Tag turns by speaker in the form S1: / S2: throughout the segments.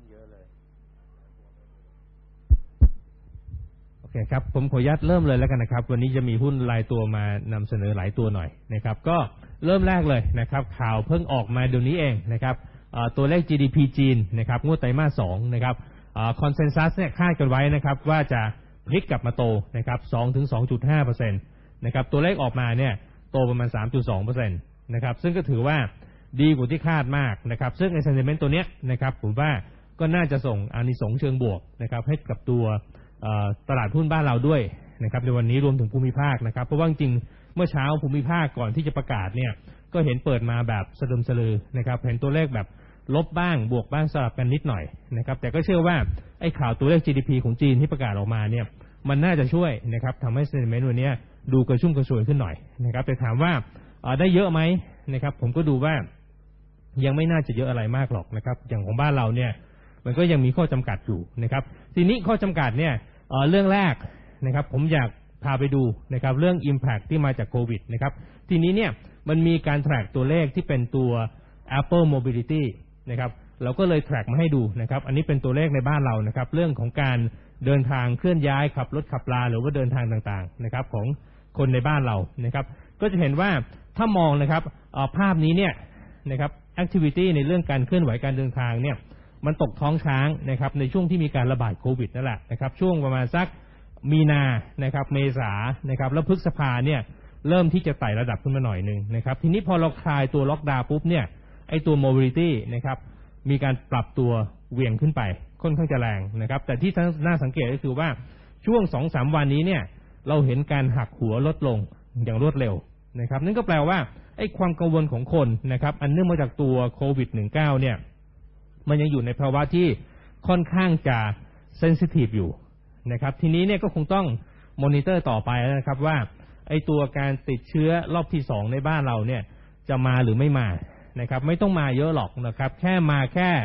S1: โอเคครับผมขออนุญาตเริ่มเลยแล้วกันนะครับวันนี้จะมีหุ้นรายตัวมานำเสนอหลายตัวหน่อยนะครับก็เริ่มแรกเลยนะครับข่าวเพิ่งออกมาเดี๋ยวนี้เองนะครับตัวเลข GDP จีนนะครับงวดไตรมาส2นะครับคอนเซนแซสเนี่ยคาดกันไว้นะครับว่าจะพลิกกลับมาโตนะครับ 2-2.5% นะครับตัวเลขออกมาเนี่ยโตประมาณ 3.2% นะครับซึ่งก็ถือว่าดีกว่าที่คาดมากนะครับซึ่งในเซนติเมนต์ตัวเนี้ยนะครับผมว่าก็น่าจะส่งอานิสงส์เชิงบวกนะครับให้กับตัวตลาดหุ้นบ้านเราด้วยนะครับในวันนี้รวมถึงภูมิภาคนะครับเพราะว่าจริงเมื่อเช้าภูมิภาคก่อนที่จะประกาศเนี่ยก็เห็นเปิดมาแบบสะดึมสะลือนะครับเห็นตัวเลขแบบลบบ้างบวกบ้างสลับกันนิดหน่อยนะครับแต่ก็เชื่อว่าไอ้ข่าวตัวเลข GDP ของจีนที่ประกาศออกมาเนี่ยมันน่าจะช่วยนะครับทำให้เซนติเมนต์วันนี้ดูกระชุ่มกระชวยขึ้นหน่อยนะครับแต่ถามว่าได้เยอะไหมนะครับผมก็ดูว่ายังไม่น่าจะเยอะอะไรมากหรอกนะครับอย่างของบ้านเราเนี่ยมันก็ยังมีข้อจำกัดอยู่นะครับทีนี้ข้อจำกัดเนี่ยเรื่องแรกนะครับผมอยากพาไปดูนะครับเรื่อง Impact ที่มาจากโควิดนะครับทีนี้เนี่ยมันมีการแทร็กตัวเลขที่เป็นตัว Apple Mobility นะครับเราก็เลยแทร็กมาให้ดูนะครับอันนี้เป็นตัวเลขในบ้านเรานะครับเรื่องของการเดินทางเคลื่อนย้ายขับรถขับลาหรือว่าเดินทางต่างๆนะครับของคนในบ้านเรานะครับก็จะเห็นว่าถ้ามองนะครับภาพนี้เนี่ยนะครับ Activity ในเรื่องการเคลื่อนไหวการเดินทางเนี่ยมันตกท้องช้างนะครับในช่วงที่มีการระบาดโควิดนั่นแหละนะครับช่วงประมาณสักมีนานะครับเมษานะครับแล้วพฤษภาเนี่ยเริ่มที่จะไต่ระดับขึ้นมาหน่อยนึงนะครับทีนี้พอเราคลายตัวล็อกดาวน์ปุ๊บเนี่ยไอตัว mobility นะครับมีการปรับตัวเหวี่ยงขึ้นไปค่อนข้างจะแรงนะครับแต่ที่น่าสังเกตก็คือว่าช่วง 2-3 วันนี้เนี่ยเราเห็นการหักหัวลดลงอย่างรวดเร็วนะครับนั่นก็แปลว่าไอ้ความกังวลของคนนะครับอันเนื่องมาจากตัวโควิด -19 เนี่ยมันยังอยู่ในภาวะที่ค่อนข้างจะเซนซิทีฟอยู่นะครับทีนี้เนี่ยก็คงต้องมอนิเตอร์ต่อไปนะครับว่าไอ้ตัวการติดเชื้อรอบที่2ในบ้านเราเนี่ยจะมาหรือไม่มานะครับไม่ต้องมาเยอะหรอกนะครับแค่มาแค่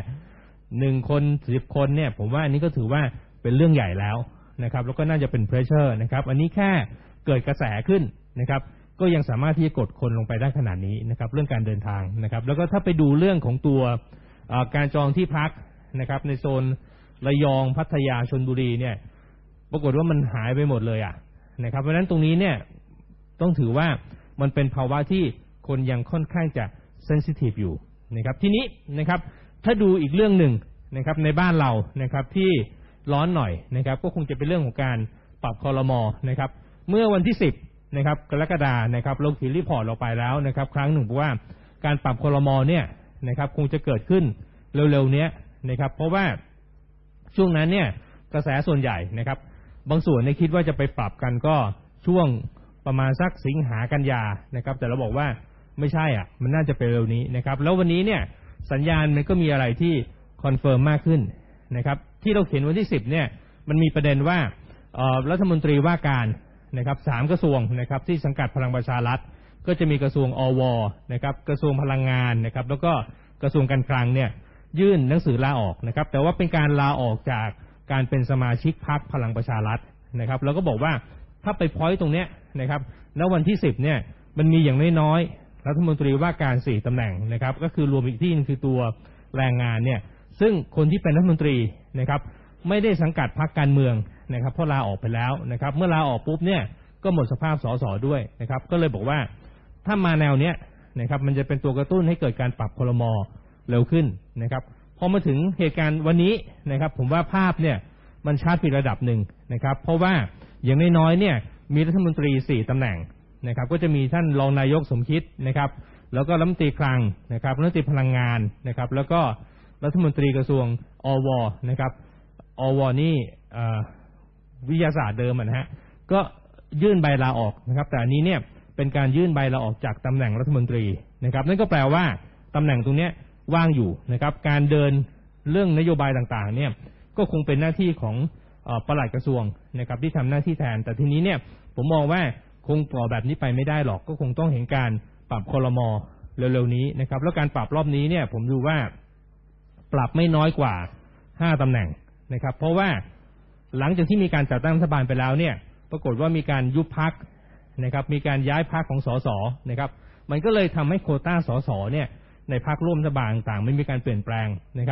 S1: 1คน10คนเนี่ยผมว่าอันนี้ก็ถือว่าเป็นเรื่องใหญ่แล้วนะครับแล้วก็น่าจะเป็นเพรสเชอร์นะครับอันนี้แค่เกิดกระแสขึ้นนะครับก็ยังสามารถที่จะกดคนลงไปได้ขนาดนี้นะครับเรื่องการเดินทางนะครับแล้วก็ถ้าไปดูเรื่องของตัวการจองที่พักนะครับในโซนระยองพัทยาชลบุรีเนี่ยปรากฏว่ามันหายไปหมดเลยนะครับเพราะฉะนั้นตรงนี้เนี่ยต้องถือว่ามันเป็นภาวะที่คนยังค่อนข้างจะเซนซิทีฟอยู่นะครับทีนี้นะครับถ้าดูอีกเรื่องหนึ่งนะครับในบ้านเรานะครับที่ร้อนหน่อยนะครับก็คงจะเป็นเรื่องของการปรับครม.นะครับเมื่อวันที่10นะครับกรกฎาคมนะครับเราขีดรีพอร์ตออกไปแล้วนะครับครั้งหนึ่งบอกว่าการปรับครม.เนี่ยนะครับคงจะเกิดขึ้นเร็วๆนี้นะครับเพราะว่าช่วงนั้นเนี่ยกระแสส่วนใหญ่นะครับบางส่วนคิดว่าจะไปปรับกันก็ช่วงประมาณสักสิงหากันยานะครับแต่เราบอกว่าไม่ใช่มันน่าจะเป็นเร็วนี้นะครับแล้ววันนี้เนี่ยสัญญาณมันก็มีอะไรที่คอนเฟิร์มมากขึ้นนะครับที่เราเขียนวันที่10เนี่ยมันมีประเด็นว่ารัฐมนตรีว่าการนะครับ3กระทรวงนะครับที่สังกัดพลังประชารัฐก็จะมีกระทรวงอวนะครับกระทรวงพลังงานนะครับแล้วก็กระทรวงการคลังเนี่ยยื่นหนังสือลาออกนะครับแต่ว่าเป็นการลาออกจากการเป็นสมาชิกพรรคพลังประชารัฐนะครับแล้วก็บอกว่าถ้าไปพอยต์ตรงเนี้ยนะครับณวันที่10เนี่ยมันมีอย่างน้อยๆรัฐมนตรีว่าการ4ตำแหน่งนะครับก็คือรวมอีกที่นึงคือตัวแรงงานเนี่ยซึ่งคนที่เป็นรัฐมนตรีนะครับไม่ได้สังกัดพรรคการเมืองนะครับเพราะลาออกไปแล้วนะครับเมื่อลาออกปุ๊บเนี่ยก็หมดสภาพสสด้วยนะครับก็เลยบอกว่าถ้ามาแนวเนี้ยนะครับมันจะเป็นตัวกระตุ้นให้เกิดการปรับครม.เร็วขึ้นนะครับพอมาถึงเหตุการณ์วันนี้นะครับผมว่าภาพเนี่ยมันชัดไประดับหนึ่งนะครับเพราะว่าอย่างน้อยๆเนี่ยมีรัฐมนตรี4ตำแหน่งนะครับก็จะมีท่านรองนายกสมคิดนะครับแล้วก็รัฐมนตรีคลังนะครับรัฐมนตรีพลังงานนะครับแล้วก็รัฐมนตรีกระทรวงอวนะครับอวนี่วิทยาศาสตร์เดิมนะฮะก็ยื่นใบลาออกนะครับแต่อันนี้เนี่ยเป็นการยื่นใบลาออกจากตำแหน่งรัฐมนตรีนะครับนั่นก็แปลว่าตำแหน่งตรงนี้ว่างอยู่นะครับการเดินเรื่องนโยบายต่างๆเนี่ยก็คงเป็นหน้าที่ของปลัดกระทรวงนะครับที่ทำหน้าที่แทนแต่ทีนี้เนี่ยผมมองว่าคงปล่อยแบบนี้ไปไม่ได้หรอกก็คงต้องเห็นการปรับครม.เร็วๆนี้นะครับแล้วการปรับรอบนี้เนี่ยผมดูว่าปรับไม่น้อยกว่า5ตำแหน่งนะครับเพราะว่าหลังจากที่มีการจัดตั้งรัฐบาลไปแล้วเนี่ยปรากฏว่ามีการยุบพรรคนะครับมีการย้ายพรรคของสสนะครับมันก็เลยทำให้โควต้าสสเนี่ยในพรรคร่วมรัฐบาลต่างๆไม่มีการเปลี่ยนแปลงนะครับ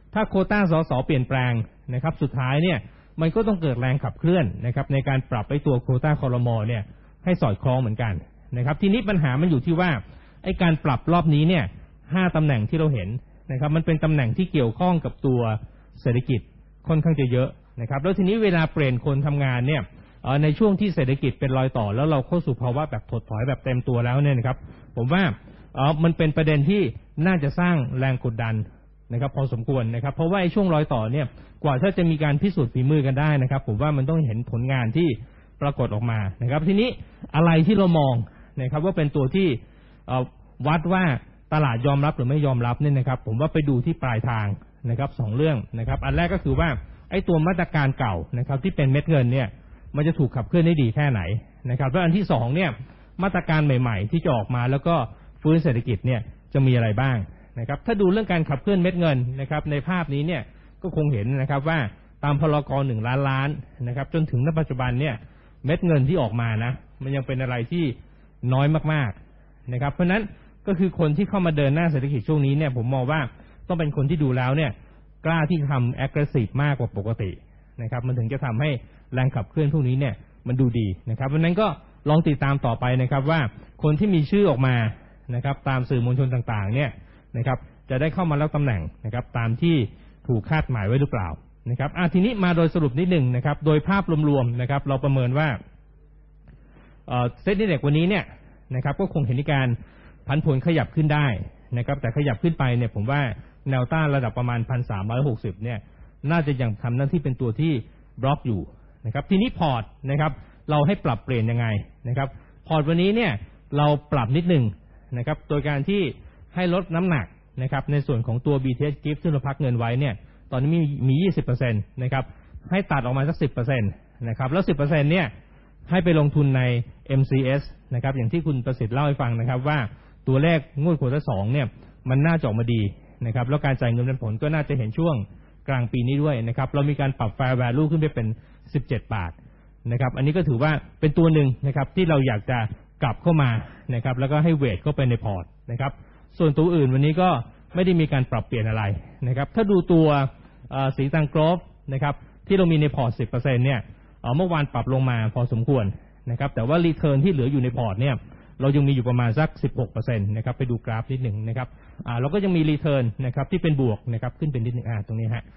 S1: ถ้าโควต้าสสเปลี่ยนแปลงนะครับสุดท้ายเนี่ยมันก็ต้องเกิดแรงขับเคลื่อนนะครับในการปรับไอ้ตัวโควต้าครม.เนี่ยให้สอดคล้องเหมือนกันนะครับทีนี้ปัญหามันอยู่ที่ว่าไอ้การปรับรอบนี้เนี่ย5 ตำแหน่งที่เราเห็นนะครับมันเป็นตำแหน่งที่เกี่ยวข้องกับตัวเศรษฐกิจค่อนข้างจะเยอะนะครับแล้วทีนี้เวลาเปลี่ยนคนทำงานเนี่ยในช่วงที่เศรษฐกิจเป็นรอยต่อแล้วเราเข้าสู่ภาวะแบบถดถอยแบบเต็มตัวแล้วเนี่ยนะครับผมว่ามันเป็นประเด็นที่น่าจะสร้างแรงกดดันนะครับพอสมควรนะครับเพราะว่าไอ้ช่วงรอยต่อเนี่ยกว่าถ้าจะมีการพิสูจน์ฝีมือกันได้นะครับผมว่ามันต้องเห็นผลงานที่ปรากฏออกมานะครับทีนี้อะไรที่เรามองนะครับว่าเป็นตัวที่วัดว่าตลาดยอมรับหรือไม่ยอมรับเนี่ยนะครับผมว่าไปดูที่ปลายทางนะครับ2 เรื่องนะครับอันแรกก็คือว่าไอ้ตัวมาตรการเก่านะครับที่เป็นเม็ดเงินเนี่ยมันจะถูกขับเคลื่อนได้ดีแค่ไหนนะครับแล้วอันที่2เนี่ยมาตรการใหม่ๆที่จะออกมาแล้วก็ฟื้นเศรษฐกิจเนี่ยจะมีอะไรบ้างนะครับถ้าดูเรื่องการขับเคลื่อนเม็ดเงินนะครับในภาพนี้เนี่ยก็คงเห็นนะครับว่าตามพรก1 ล้านล้านนะครับจนถึงณปัจจุบันเนี่ยเม็ดเงินที่ออกมานะมันยังเป็นอะไรที่น้อยมากๆนะครับเพราะนั้นก็คือคนที่เข้ามาเดินหน้าเศรษฐกิจช่วงนี้เนี่ยผมมองว่าต้องเป็นคนที่ดูแล้วเนี่ยกล้าที่ทำ aggressive มากกว่าปกตินะครับมันถึงจะทำให้แรงขับเคลื่อนพวกนี้เนี่ยมันดูดีนะครับเพราะนั้นก็ลองติดตามต่อไปนะครับว่าคนที่มีชื่อออกมานะครับตามสื่อมวลชนต่างๆเนี่ยนะครับจะได้เข้ามารับตำแหน่งนะครับตามที่ถูกคาดหมายไว้หรือเปล่านะครับทีนี้มาโดยสรุปนิดหนึ่งนะครับโดยภาพรวมๆนะครับเราประเมินว่าเซ็ตIndexวันนี้เนี่ยนะครับก็คงเห็นการผันผวนขยับขึ้นได้นะครับแต่ขยับขึ้นไปเนี่ยผมว่าแนวต้านระดับประมาณ 1,360 เนี่ยน่าจะยังทำหน้าที่เป็นตัวที่บล็อกอยู่นะครับทีนี้พอร์ตนะครับเราให้ปรับเปลี่ยนยังไงนะครับพอร์ตวันนี้เนี่ยเราปรับนิดหนึ่งนะครับโดยการที่ให้ลดน้ำหนักนะครับในส่วนของตัว BTS Gift ซึ่งเราพักเงินไว้เนี่ยตอนนี้มี 20% นะครับให้ตัดออกมาสัก 10% นะครับแล้ว 10% เนี่ยให้ไปลงทุนใน MCS นะครับอย่างที่คุณประสิทธิ์เล่าให้ฟังนะครับว่าตัวเลขงวดควอเตอร์ 2เนี่ยมันน่าจะออกมาดีนะครับแล้วการจ่ายเงินปันผลก็น่าจะเห็นช่วงกลางปีนี้ด้วยนะครับเรามีการปรับ Fair Value ขึ้นไปเป็น17 บาทนะครับอันนี้ก็ถือว่าเป็นตัวหนึ่งนะครับที่เราอยากจะกลับเข้ามานะครับแล้วก็ให้เวทเข้าไปในพอร์ตนะครับส่วนตัวอื่นวันนี้ก็ไม่ได้มีการปรับเปลี่ยนอะไรนะครับถ้าดูตัวสีตังโกรฟนะครับที่เรามีในพอร์ต 10% เนี่ยเมื่อวานปรับลงมาพอสมควรนะครับแต่ว่ารีเทิร์นที่เหลืออยู่ในพอร์ตเนี่ยเรายังมีอยู่ประมาณสัก 16% นะครับไปดูกราฟนิดหนึ่งนะครับเราก็ยังมีรีเทิร์นนะครับที่เป็นบวกนะครับขึ้นเป็นนิดหนึ่งตรงนี้ฮะ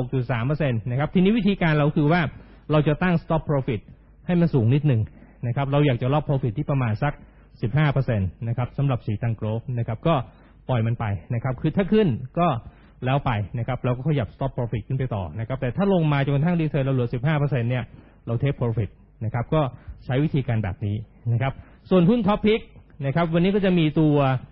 S1: 16.3% นะครับทีนี้วิธีการเราคือว่าเราจะตั้ง stop profit ให้มันสูงนิดหนึ่งนะครับเราอยากจะรอบ profit ที่ประมาณสัก 15% นะครับสำหรับสีตังโกรฟนะครับก็ปล่อยมันไปนะครับคือถ้าขึ้นก็แล้วไปนะครับเราก็ขยับ stop profit ขึ้นไปต่อนะครับแต่ถ้าลงมาจนกระทั่งรีเทิร์นเราเหลือ 15% เนี่ยเรา take profit นะครับก็ใช้วิธีการแบบนี้นะครับส่วนหุ้นท็อปพิกนะครับวันนี้ก็จะมีตัว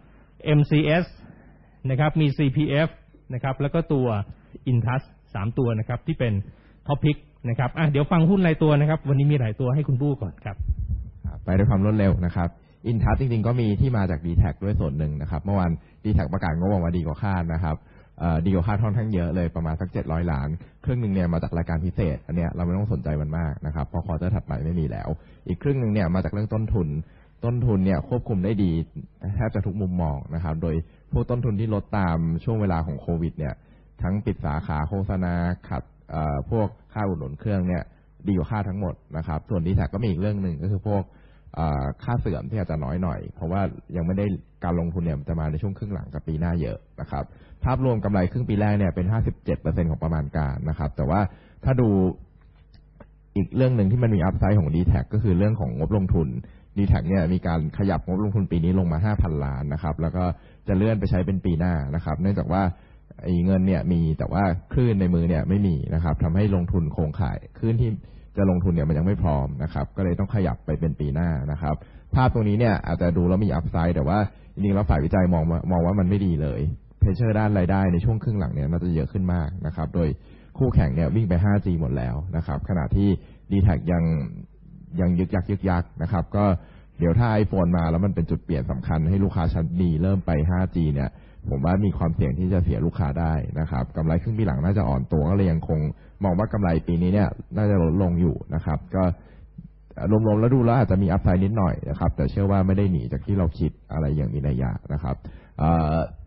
S1: MCS นะครับมี CPF นะครับแล้วก็ตัว Intus 3 ตัวนะครับที่เป็นท็อปพิกนะครับเดี๋ยวฟังหุ้นรายตัวนะครับวันนี้มีหลายตัวให้คุณบู้ก่อนครับ
S2: ไปด้วยความรวดเร็วนะครับIntus จริงๆก็มีที่มาจาก DTAC ด้วยส่วนหนึ่งนะครับเมื่อวาน DTAC ประกาศงบออกมาดีกว่าคาดนะครับดีกว่าคาดค่อนข้างเยอะเลยประมาณสัก700 ล้านครึ่งหนึ่งเนี่ยมาจากรายการพิเศษอันเนี้ยเราไม่ต้องสนใจมันมากนะครับเพราะควอเตอร์ถัดไปไม่มีแล้วอีกครึ่งหนึ่งเนี่ยมาจากเรื่องต้นทุนเนี่ยควบคุมได้ดีแทบจะทุกมุมมองนะครับโดยพวกต้นทุนที่ลดตามช่วงเวลาของโควิดเนี่ยทั้งปิดสาขาโฆษณาขัดพวกค่าอุดหนุนเครื่องเนี่ยดีกว่าคาดทั้งหมดนะครับส่วน DTAC ก็มีอีกเรื่องหนึ่งก็คือพวกค่าเสื่อมที่อาจจะน้อยหน่อยเพราะว่ายังไม่ได้การลงทุนเนี่ยจะมาในช่วงครึ่งหลังกับปีหน้าเยอะนะครับภาพรวมกำไรครึ่งปีแรกเนี่ยเป็น 57% ของประมาณการนะครับแต่ว่าถ้าดูอีกเรื่องหนึ่งที่มันมีอัพไซด์ของ DTAC ก็คือเรื่องของงบลงทุน DTAC เนี่ยมีการขยับงบลงทุนปีนี้ลงมา 5,000 ล้านนะครับแล้วก็จะเลื่อนไปใช้เป็นปีหน้านะครับเนื่องจากว่าเงินเนี่ยมีแต่ว่าคลื่นในมือเนี่ยไม่มีนะครับทำให้ลงทุนโครงข่ายคลื่นที่จะลงทุนเนี่ยมันยังไม่พร้อมนะครับก็เลยต้องขยับไปเป็นปีหน้านะครับภาพตรงนี้เนี่ยอาจจะดูแล้วมีอัพไซด์แต่ว่าจริงๆแล้วฝ่ายวิจัยมองว่ามันไม่ดีเลยเพรสเชอร์ด้านรายได้ในช่วงครึ่งหลังเนี่ยน่าจะเยอะขึ้นมากนะครับโดยคู่แข่งเนี่ยวิ่งไป 5G หมดแล้วนะครับขณะที่ DTAC ยังยึกยักนะครับก็เดี๋ยวถ้า iPhone มาแล้วมันเป็นจุดเปลี่ยนสำคัญให้ลูกค้าชั้นดีเริ่มไป 5G เนี่ยผมว่ามีความเสี่ยงที่จะเสียลูกค้าได้นะครับกำไรครึ่งปีหลังน่าจะอ่อนตัวก็เลยยังคงมองว่ากำไรปีนี้เนี่ยน่าจะลดลงอยู่นะครับก็รวมๆแล้วดูแล้วอาจจะมีอัพไซด์นิดหน่อยนะครับแต่เชื่อว่าไม่ได้หนีจากที่เราคิดอะไรอย่างมีนัยยะนะครับ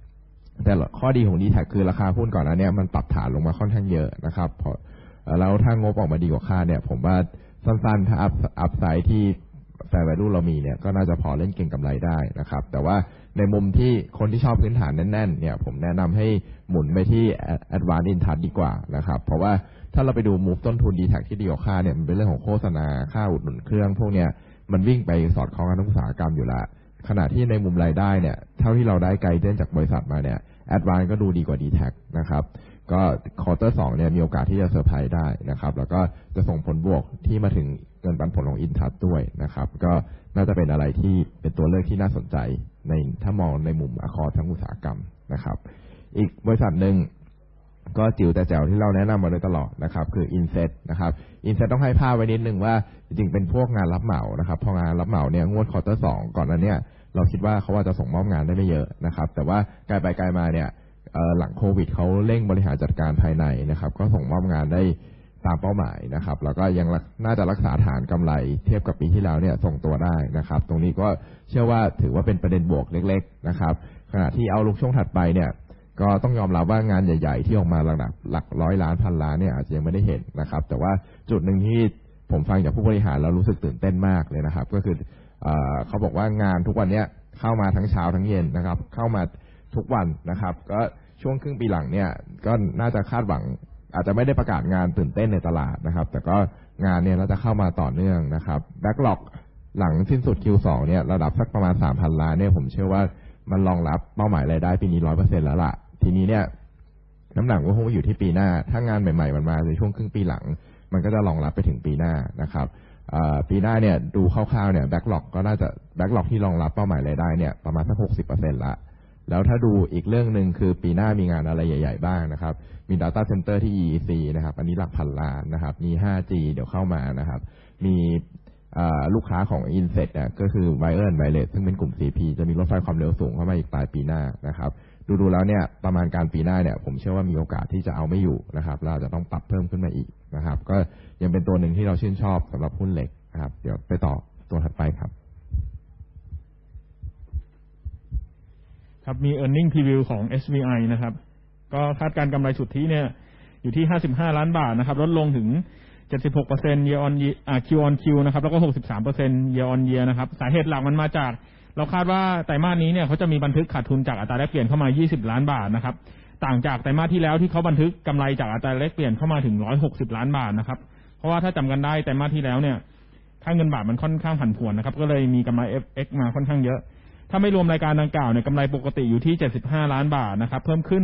S2: แต่ข้อดีของ DTAC คือราคาหุ้นก่อนอันนี้มันปรับฐานลงมาค่อนข้างเยอะนะครับพอแล้วถ้างบออกมาดีกว่าคาดเนี่ยผมว่าสั้นๆถ้าอัพไซด์ที่แฟร์แวลูเรามีเนี่ยก็น่าจะพอเล่นเก็งกำไรได้นะครับแต่ว่าในมุมที่คนที่ชอบพื้นฐานแน่นๆเนี่ยผมแนะนำให้หมุนไปที่ Advanced Intouch ดีกว่านะครับเพราะว่าถ้าเราไปดูมูฟต้นทุน DTAC ที่ดีกว่าคาดเนี่ยมันเป็นเรื่องของโฆษณาค่าอุดหนุนเครื่องพวกเนี้ยมันวิ่งไปสอดคล้องกับอุตสาหกรรมอยู่แล้วขณะที่ในมุมรายได้เนี่ยเท่าที่เราได้ไกด์เด่นจากบริษัทมาเนี่ย Advanced ก็ดูดีกว่า DTAC นะครับก็ควอเตอร์2เนี่ยมีโอกาสที่จะเซอร์ไพรส์ได้นะครับแล้วก็จะส่งผลบวกที่มาถึงเงินปันผลของ Intouch ด้วยนะครับก็น่าจะเป็นอะไรที่เป็นตัวเลือกที่น่าสนใจในถ้ามองในมุมAccordทั้งอุตสาหกรรมนะครับอีกบริษัทหนึ่งก็จิ๋วแต่แจ๋วที่เราแนะนำมาโดยตลอดนะครับคือ Inset นะครับ Inset ต้องให้ภาพไว้นิดนึงว่าจริงๆเป็นพวกงานรับเหมานะครับพองานรับเหมาเนี่ยงวดควอเตอร์2ก่อนนั้นเนี่ยเราคิดว่าเขาว่าจะส่งมอบงานได้ไม่เยอะนะครับแต่ว่าไกลไปไกลมาเนี่ยหลังโควิดเขาเร่งบริหารจัดการภายในนะครับก็ส่งมอบงานได้ตามเป้าหมายนะครับแล้วก็ยังน่าจะรักษาฐานกำไรเทียบกับปีที่แล้วเนี่ยส่งตัวได้นะครับตรงนี้ก็เชื่อว่าถือว่าเป็นประเด็นบวกเล็กๆนะครับขณะที่เอาลุกช่วงถัดไปเนี่ยก็ต้องยอมรับว่างานใหญ่ๆที่ออกมาระดับหลักร้อยล้านพันล้านเนี่ยอาจจะยังไม่ได้เห็นนะครับแต่ว่าจุดหนึ่งที่ผมฟังจากผู้บริหารแล้วรู้สึกตื่นเต้นมากเลยนะครับก็คือเขาบอกว่างานทุกวันนี้เข้ามาทั้งเช้าทั้งเย็นนะครับเข้ามาทุกวันนะครับก็ช่วงครึ่งปีหลังเนี่ยก็น่าจะคาดหวังอาจจะไม่ได้ประกาศงานตื่นเต้นในตลาดนะครับแต่ก็งานเนี่ยน่าจะเข้ามาต่อเนื่องนะครับแบ็กหลอกหลังสิ้นสุด Q2 เนี่ยระดับสักประมาณ 3,000 ล้านเนี่ยผมเชื่อว่ามันรองรับเป้าหมายรายได้ปีนี้ 100% แล้วล่ะทีนี้เนี่ยน้ำหนักก็คงอยู่ที่ปีหน้าถ้างานใหม่ๆมันมาในช่วงครึ่งปีหลังมันก็จะรองรับไปถึงปีหน้านะครับปีหน้าเนี่ยดูคร่าวๆเนี่ยแบ็กหลอกก็น่าจะแบ็กหลอกที่รองรับเป้าหมายรายได้เนี่ยประมาณสัก 60% ละแล้วถ้าดูอีกเรื่องนึงคือปีหน้ามีงานอะไรใหญ่ๆบ้างนะครับมี Data Center ที่ EEC นะครับอันนี้หลักพันล้านนะครับมี 5G เดี๋ยวเข้ามานะครับมีลูกค้าของ Inset เนี่ยก็คือ Wire and Wireless ซึ่งเป็นกลุ่ม CP จะมีรถไฟความเร็วสูงเข้ามาอีกปลายปีหน้านะครับดูแล้วเนี่ยประมาณการปีหน้าเนี่ยผมเชื่อว่ามีโอกาสที่จะเอาไม่อยู่นะครับเราจะต้องปรับเพิ่มขึ้นมาอีกนะครับก็ยังเป็นตัวหนึ่งที่เราชื่นชอบสำหรับหุ้นเหล็กนะครับเดี๋ยวไปต่อตัวถัดไปครับ
S3: ครับมี earning preview ของ SVI นะครับก็คาดการกำไรสุทธิเนี่ยอยู่ที่55ล้านบาทนะครับลดลงถึง 76% year on year Q on Q นะครับแล้วก็ 63% year on year นะครับสาเหตุหลักมันมาจากเราคาดว่าไตรมาสนี้เนี่ยเขาจะมีบันทึกขาดทุนจากอัตราแลกเปลี่ยนเข้ามา20ล้านบาทนะครับต่างจากไตรมาสที่แล้วที่เขาบันทึกกำไรจากอัตราแลกเปลี่ยนเข้ามาถึง160ล้านบาทนะครับเพราะว่าถ้าจำกันได้ไตรมาสที่แล้วเนี่ยค่าเงินบาทมันค่อนข้างผันผวนนะครับก็เลยมีกำไร FX มาค่อนข้างเยอะถ้าไม่รวมรายการดังกล่าวเนี่ยกำไรปกติอยู่ที่75ล้านบาทนะครับเพิ่มขึ้น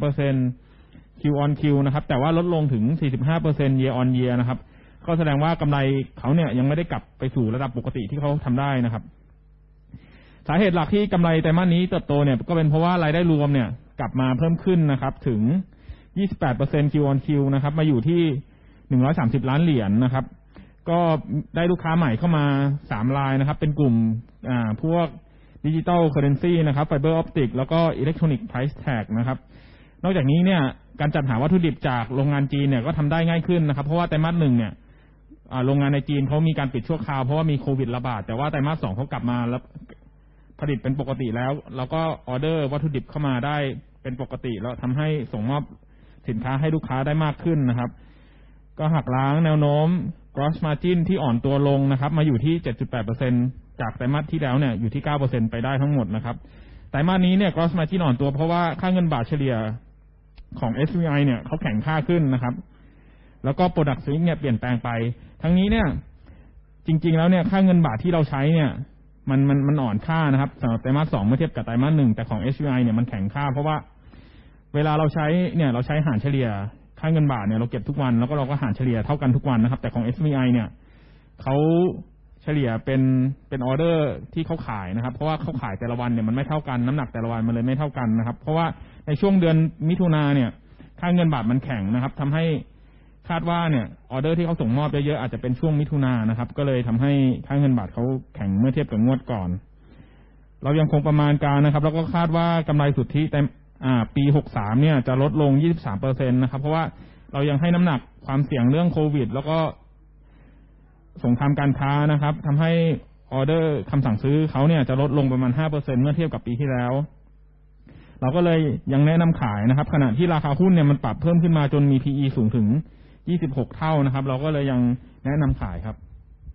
S3: 13% Q on Q นะครับแต่ว่าลดลงถึง 45% year on year นะครับก็แสดงว่ากำไรเขาเนี่ยยังไม่ได้กลับไปสู่ระดับปกติที่เขาทำได้นะครับสาเหตุหลักที่กำไรไตรมาสนี้เติบโตเนี่ยก็เป็นเพราะว่ารายได้รวมเนี่ยกลับมาเพิ่มขึ้นนะครับถึง 28% Q on Q นะครับมาอยู่ที่130ล้านเหรียญนะครับก็ได้ลูกค้าใหม่เข้ามา3รายนะครับเป็นกลุ่มพวกดิจิตอลเคอเรนซีนะครับไฟเบอร์ออปติกแล้วก็อิเล็กทรอนิกส์ไพรซ์แท็กนะครับนอกจากนี้เนี่ยการจัดหาวัตถุดิบจากโรงงานจีนเนี่ยก็ทำได้ง่ายขึ้นนะครับเพราะว่าไตรมาส1เนี่ยโรงงานในจีนเขามีการปิดชั่วคราวเพราะว่ามีโควิดระบาดแต่ว่าไตรมาส2เขากลับมาแล้วผลิตเป็นปกติแล้วก็ออเดอร์วัตถุดิบเข้ามาได้เป็นปกติแล้วทำให้ส่งมอบสินค้าให้ลูกค้าได้มากขึ้นนะครับก็หักล้างแนวโน้ม gross margin ที่อ่อนตัวลงนะครับมาอยู่ที่ 7.8% จากไตรมาสที่แล้วเนี่ยอยู่ที่ 9% ไปได้ทั้งหมดนะครับไตรมาสนี้เนี่ย gross margin อ่อนตัวเพราะว่าค่าเงินบาทเฉลี่ยของ SVI เนี่ยเขาแข็งค่าขึ้นนะครับแล้วก็ product mix เนี่ยเปลี่ยนแปลงไปทั้งนี้เนี่ยจริงๆแล้วเนี่ยค่าเงินบาทที่เราใช้เนี่ยมันอ่อนค่านะครับสำหรับไตรมาส2เมื่อเทียบกับไตรมาส1แต่ของ SVI เนี่ยมันแข็งค่าเพราะว่าเวลาเราใช้เนี่ยเราใช้หารเฉลี่ยค่าเงินบาทเนี่ยเราเก็บทุกวันแล้วก็เราก็หารเฉลี่ยเท่ากันทุกวันนะครับแต่ของ SVI เนี่ยเขาเฉลี่ยเป็นออเดอร์ที่เขาขายนะครับเพราะว่าเขาขายแต่ละวันเนี่ยมันไม่เท่ากันน้ำหนักแต่ละวันมันเลยไม่เท่ากันนะครับเพราะว่าในช่วงเดือนมิถุนาเนี่ยค่าเงินบาทมันแข็งนะครับทำให้คาดว่าเนี่ยออเดอร์ที่เขาส่งมอบเยอะๆอาจจะเป็นช่วงมิถุนายนนะครับก็เลยทำให้ค่าเงินบาทเขาแข็งเมื่อเทียบกับงวดก่อนเรายังคงประมาณการนะครับแล้วก็คาดว่ากำไรสุทธิแต่ปี63เนี่ยจะลดลง 23% นะครับเพราะว่าเรายังให้น้ำหนักความเสี่ยงเรื่องโควิดแล้วก็สงครามการค้านะครับทำให้ออเดอร์คำสั่งซื้อเขาเนี่ยจะลดลงประมาณ 5% เมื่อเทียบกับปีที่แล้วเราก็เลยยังแนะนำขายนะครับขณะที่ราคาหุ้นเนี่ยมันปรับเพิ่มขึ้นมาจนมี PE สูงถึง26 เท่านะครับเราก็เลยยังแนะนำขายครับ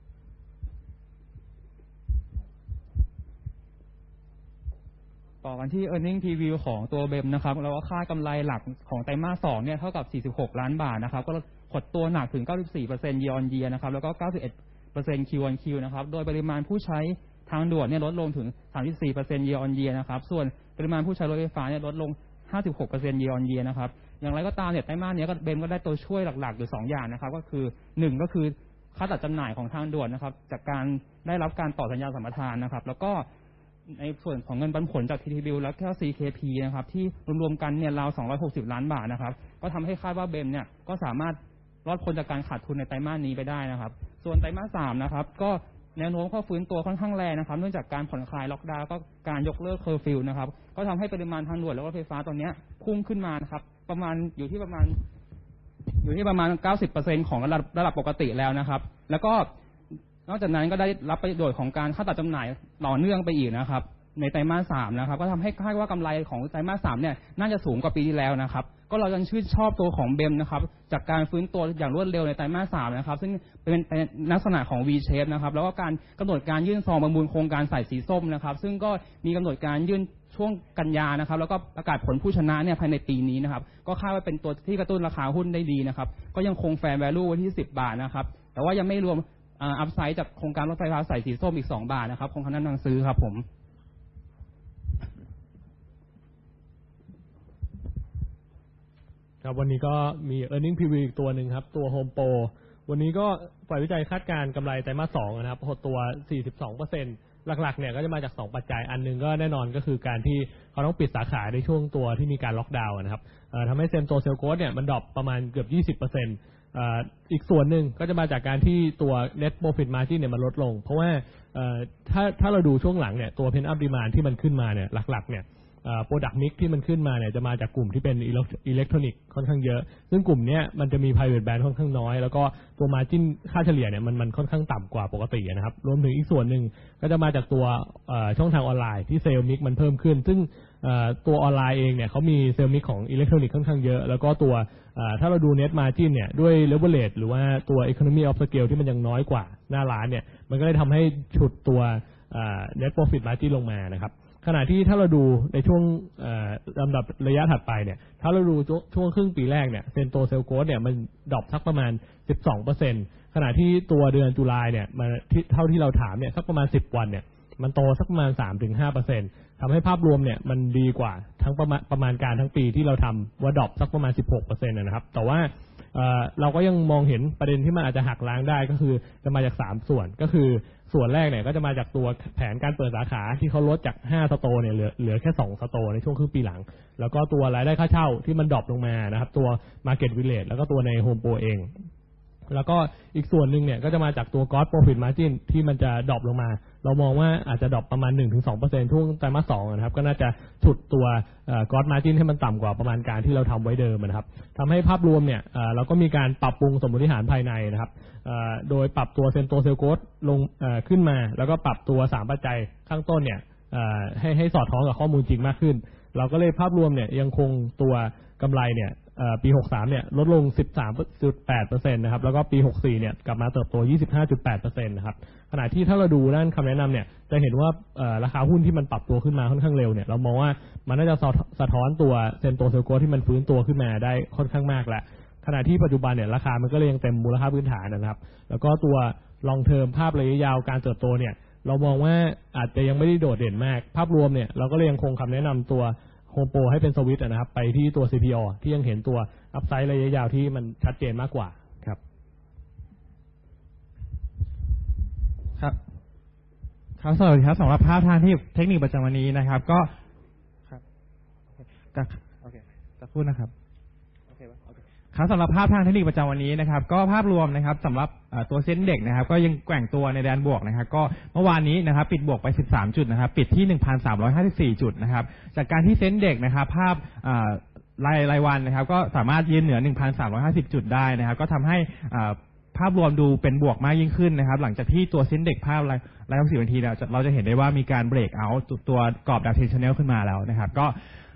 S4: ต่อกันที่ earning preview ของตัวเบมนะครับเราก็คาดกำไรหลักของไตรมาส 2เนี่ยเท่ากับ46ล้านบาทนะครับก็หดตัวหนักถึง 94% year on year นะครับแล้วก็ 91% Q on Q นะครับโดยปริมาณผู้ใช้ทางด่วนเนี่ยลดลงถึง 34% year on year นะครับส่วนปริมาณผู้ใช้รถไฟฟ้าเนี่ยลดลง 56% year on year นะครับอย่างไรก็ตามเนี่ยไตรมาสนี้ก็เบมก็ได้ตัวช่วยหลักๆอยู่2อย่างนะครับก็คือ1ก็คือค่าตัดจำหน่ายของทางด่วนนะครับจากการได้รับการต่อสัญญาสัมปทานนะครับแล้วก็ในส่วนของเงินปันผลจาก TTBill และก็ CKP นะครับที่รวมๆกันเนี่ยราว260ล้านบาทนะครับก็ทำให้คาดว่าเบมเนี่ยก็สามารถรอดพ้นจากการขาดทุนในไตรมาสนี้ไปได้นะครับส่วนไตรมาส 3นะครับก็แนวโน้มก็ฟื้นตัวค่อนข้างแรงนะครับเนื่องจากการผ่อนคลายล็อกดาวน์ก็การยกเลิกเคอร์ฟิวนะครับก็ทำให้ปริมาณทางด่วนและรถไฟฟ้าตอนนี้พุ่งขึ้นมานะครับอยู่ที่ประมาณ 90% ของระดับปกติแล้วนะครับแล้วก็นอกจากนั้นก็ได้รับประโยชน์ของการค่าตัดจำหน่ายต่อเนื่องไปอีกนะครับในไตรมาส 3นะครับก็ทำให้คาดว่ากำไรของไตรมาส 3เนี่ยน่าจะสูงกว่าปีที่แล้วนะครับก็เรายังชื่นชอบตัวของเบมนะครับจากการฟื้นตัวอย่างรวดเร็วในไตรมาส 3นะครับซึ่งเป็นลักษณะของ V shape นะครับแล้วก็การกำหนดการยื่นซองประมูลโครงการสายสีส้มนะครับซึ่งก็มีกำหนดการยื่นช่วงกันยานะครับแล้วก็ประกาศผลผู้ชนะเนี่ยภายในปีนี้นะครับก็คาดว่าเป็นตัวที่กระตุ้นราคาหุ้นได้ดีนะครับก็ยังคงแฟร์แวลูไว้ที่10 บาทนะครับแต่ว่ายังไม่รวมอัพไซด์จากโครงการรถไฟฟ้าสายสีส้มอีก2 บาทนะครับคงแนะนำซื้อครับผม
S5: ครับวันนี้ก็มี earning preview อีกตัวหนึ่งครับตัว Home Pro วันนี้ก็ฝ่ายวิจัยคาดการณ์กำไรไตรมาส 2นะครับหดตัว 42% หลักๆเนี่ยก็จะมาจาก2ปัจจัยอันนึงก็แน่นอนก็คือการที่เขาต้องปิดสาขาในช่วงตัวที่มีการล็อกดาวน์นะครับทำให้เซมโตเซลโกสเนี่ยมันดรอปประมาณเกือบ 20%อีกส่วนหนึ่งก็จะมาจากการที่ตัว net profit margin เนี่ยมันลดลงเพราะว่าถ้าเราดูช่วงหลังเนี่ยตัว pent up demand ที่มันขึ้นมาเนี่ยหลักๆเนี่ยproduct mix ที่มันขึ้นมาเนี่ยจะมาจากกลุ่มที่เป็นอิเล็กทรอนิกส์ค่อนข้างเยอะซึ่งกลุ่มนี้มันจะมี private brand ค่อนข้างน้อยแล้วก็ตัว margin ค่าเฉลี่ยเนี่ยมันค่อนข้างต่ำกว่าปกตินะครับรวมถึงอีกส่วนหนึ่งก็จะมาจากตัวช่องทางออนไลน์ที่เซลล์มิกมันเพิ่มขึ้นซึ่งตัวออนไลน์เองเนี่ยเขามีเซลล์มิกของอิเล็กทรอนิกส์ค่อนข้างเยอะแล้วก็ตัวถ้าเราดู net margin เนี่ยด้วย leverage หรือว่าตัว economy of scale ที่มันยังน้อยกว่าหน้าร้านเนี่ยมันก็เลยทำให้ฉุดตัวnet profit margin ลงมานะครับขณะที่ถ้าเราดูในช่วงลำดับระยะถัดไปเนี่ยถ้าเราดูช่วงครึ่งปีแรกเนี่ยเซนโตเซลโกสเนี่ยมันดรอปสักประมาณ 12% ขณะที่ตัวเดือนตุลาเนี่ยมันเท่าที่เราถามเนี่ยสักประมาณ10 วันเนี่ยมันโตสักประมาณ 3-5% ทำให้ภาพรวมเนี่ยมันดีกว่าทั้งประมาณการทั้งปีที่เราทำว่าดรอปสักประมาณ 16% นะครับแต่ว่าเราก็ยังมองเห็นประเด็นที่มันอาจจะหักล้างได้ก็คือจะมาจาก3ส่วนก็คือส่วนแรกเนี่ยก็จะมาจากตัวแผนการเปิดสาขาที่เขาลดจาก5สโตร์เนี่ยเหลือแค่2สโตร์ในช่วงครึ่งปีหลังแล้วก็ตัวรายได้ค่าเช่าที่มันดรอปลงมานะครับตัว Market Village แล้วก็ตัวใน Home Pro เองแล้วก็อีกส่วนหนึ่งเนี่ยก็จะมาจากตัว Gross Profit Margin ที่มันจะดรอปลงมาเรามองว่าอาจจะดรอปประมาณ 1-2% ช่วงไตรมาส 2นะครับก็น่าจะฉุดตัวGross Margin ให้มันต่ำกว่าประมาณการที่เราทำไว้เดิมนะครับทำให้ภาพรวมเนี่ยเราก็มีการปรับปรุงสมมติฐานภายในนะครับโดยปรับตัวเซนโตเซลโกสลงขึ้นมาแล้วก็ปรับตัว3ปัจจัยข้างต้นเนี่ยให้สอดคล้องกับข้อมูลจริงมากขึ้นเราก็เลยภาพรวมเนี่ยยังคงตัวกำไรเนี่ยปี63เนี่ยลดลง 13.8% นะครับแล้วก็ปี64เนี่ยกลับมาเติบโต 25.8% นะครับขณะที่ถ้าเราดูด้านคำแนะนำเนี่ยจะเห็นว่าราคาหุ้นที่มันปรับตัวขึ้นมาค่อนข้างเร็วเนี่ยเรามองว่ามันน่าจะสะท้อนตัวเซนโตเซลโกสที่มันฟื้นตัวขึ้นมาได้ค่อนข้างมากแล้วขณะที่ปัจจุบันเนี่ยราคามันก็เลยยังเต็มมูลค่าพื้นฐานนะครับแล้วก็ตัว long term ภาพระยะยาวการเติบโตเนี่ยเรามองว่าอาจจะยังไม่ได้โดดเด่นมากภาพรวมเนี่ยเราก็เลยยังคงคำแนะนำตัวโฮมโปรให้เป็นสวิตช์นะครับไปที่ตัว CPO ที่ยังเห็นตัวอัพไซด์ระยะยาวที่มันชัดเจนมากกว่าครับ
S6: ครับสวัสดีครับสำหรับภาพทางที่เทคนิคประจำวันนี้นะครับก็ครับโอเคจะพูดนะครับครับสำหรับภาพทางเทคนิคประจำวันนี้นะครับก็ภาพรวมนะครับสำหรับตัวเซ็นเด็กนะครับก็ยังแกว่งตัวในแดนบวกนะครับก็เมื่อวานนี้นะครับปิดบวกไป13จุดนะครับปิดที่ 1,354 จุดนะครับจากการที่เซ็นเด็กนะครับภาพรายวันนะครับก็สามารถยืนเหนือ 1,350 จุดได้นะครับก็ทำให้ภาพรวมดูเป็นบวกมากยิ่งขึ้นนะครับหลังจากที่ตัวเซ็นเด็กภาพรายวัน10 นาทีเราจะเห็นได้ว่ามีการเบรกเอาท์ตัวกรอบดาวเทนชันแนลขึ้นมาแล้วนะครับก็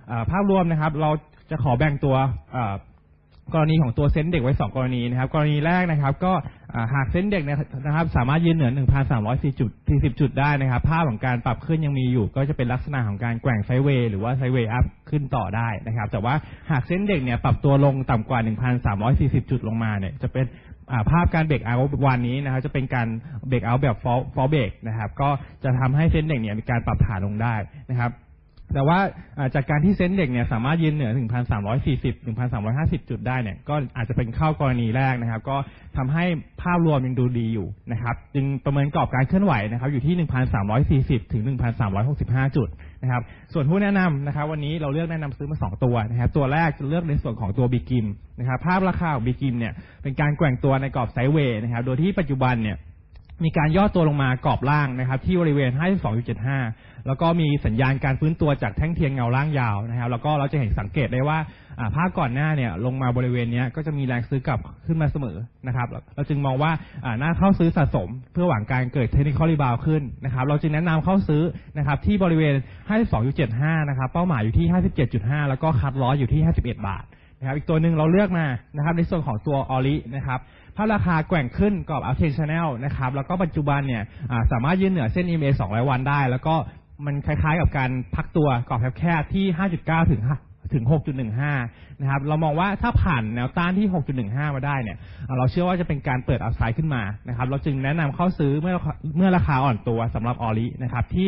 S6: ภาพรวมนะครับเราจะขอแบ่งตัวกรณีของตัวเซ็นเด็กไว้2กรณีนะครับกรณีแรกนะครับก็หากเซ็นเด็กนะครับสามารถยืนเหนือ 1,340 จุดได้นะครับภาพของการปรับขึ้นยังมีอยู่ก็จะเป็นลักษณะของการแกว่งไซด์เวย์หรือว่าไซด์เวย์อัพขึ้นต่อได้นะครับแต่ว่าหากเซ็นเด็กเนี่ยปรับตัวลงต่ำกว่า 1,340 จุดลงมาเนี่ยจะเป็นภาพการเบรกเอาท์วันนี้นะครับจะเป็นการเบรกเอาท์แบบฟอลเบรกนะครับก็จะทำให้เซ็นเด็กเนี่ยมีการปรับฐานลงได้นะครับแต่ว่าจากการที่เซ็นเด็กเนี่ยสามารถยืนเหนือ 1,340 1,350 จุดได้เนี่ยก็อาจจะเป็นเข้ากรณีแรกนะครับก็ทำให้ภาพรวมยังดูดีอยู่นะครับจึงประเมินกรอบการเคลื่อนไหวนะครับอยู่ที่ 1,340 ถึง 1,365 จุดนะครับส่วนผู้แนะนำนะครับวันนี้เราเลือกแนะนำซื้อมา2ตัวนะครับตัวแรกจะเลือกในส่วนของตัวบิกิมนะครับภาพราคาของบิกิมเนี่ยเป็นการแกว่งตัวในกรอบไซด์เวย์นะครับโดยที่ปัจจุบันเนี่ยมีการย่อตัวลงมากรอบล่างนะครับที่บริเวณ 52.75 แล้วก็มีสัญญาณการฟื้นตัวจากแท่งเทียนเงาล่างยาวนะครับแล้วก็เราจะเห็นสังเกตได้ว่าภาพก่อนหน้าเนี่ยลงมาบริเวณนี้ก็จะมีแรงซื้อกลับขึ้นมาเสมอนะครับเราจึงมองว่าน่าเข้าซื้อสะสมเพื่อหวังการเกิดเทคนิคอลรีบาวด์ขึ้นนะครับเราจึงแนะนำเข้าซื้อนะครับที่บริเวณ 52.75 นะครับเป้าหมายอยู่ที่ 57.5 แล้วก็คัทลอสอยู่ที่ 51 บาทนะครับอีกตัวหนึ่งเราเลือกมานะครับในส่วนของตัวออลินะครับภาพราคาแกว่งขึ้นกรอบอัพเทรนด์ channel นะครับแล้วก็ปัจจุบันเนี่ยสามารถยืนเหนือเส้น EMA 200 วันได้แล้วก็มันคล้ายๆกับการพักตัวกรอบแคบๆที่ 5.9 ถึง 6.15 นะครับเรามองว่าถ้าผ่านแนวต้านที่ 6.15 มาได้เนี่ยเราเชื่อว่าจะเป็นการเปิดอัพไซด์ขึ้นมานะครับเราจึงแนะนำเข้าซื้อเมื่อราคาอ่อนตัวสำหรับออลินะครับที่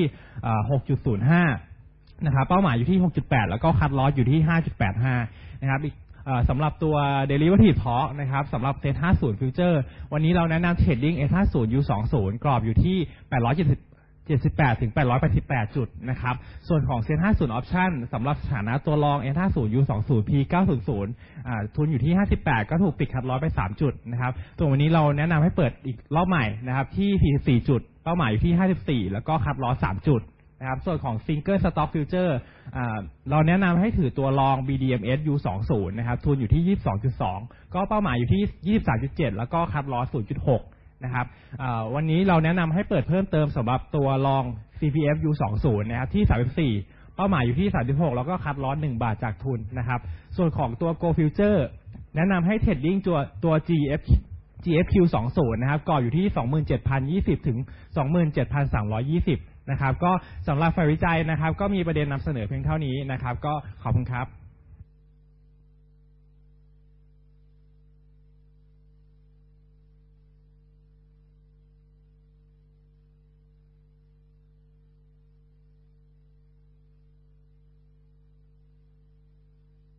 S6: 6.05 นะครับเป้าหมายอยู่ที่ 6.8 แล้วก็คัทลอสอยู่ที่ 5.85 นะครับสำหรับตัว Derivative Talk นะครับสำหรับ S50 Future วันนี้เราแนะนำ Trading S50 U20 กรอบอยู่ที่ 878 ถึง 888 จุดนะครับส่วนของ S50 Option สำหรับสถานะตัวรอง S50 U20 P900 ทุนอยู่ที่ 58 ก็ถูกปิดคัทลอสไป 3 จุดนะครับส่วนวันนี้เราแนะนำให้เปิดอีกรอบใหม่นะครับที่ 44 จุดเป้าหมายอยู่ที่ 54 แล้วก็คัทลอส 3 จุดนะครับส่วนของ Single Stock Future เราแนะนำให้ถือตัวรอง BDMs U20 นะครับทุนอยู่ที่ 22.2 ก็เป้าหมายอยู่ที่ 23.7 แล้วก็คัทลอส 0.6 นะครับวันนี้เราแนะนำให้เปิดเพิ่มเติมสำหรับตัวรอง CPF U20 นะครับที่ 34 เป้าหมายอยู่ที่ 36 แล้วก็คัทลอส 1 บาทจากทุนนะครับส่วนของตัว Go Future แนะนำให้เทรดดิ้งตัว GFQ20 นะครับกรอบอยู่ที่ 27,020 ถึง 27,320 นะครับก็สำหรับฝ่ายวิจัยนะครับก็มีประเด็นนำเสนอเพียงเท่านี้นะครับก็ขอบคุณครับ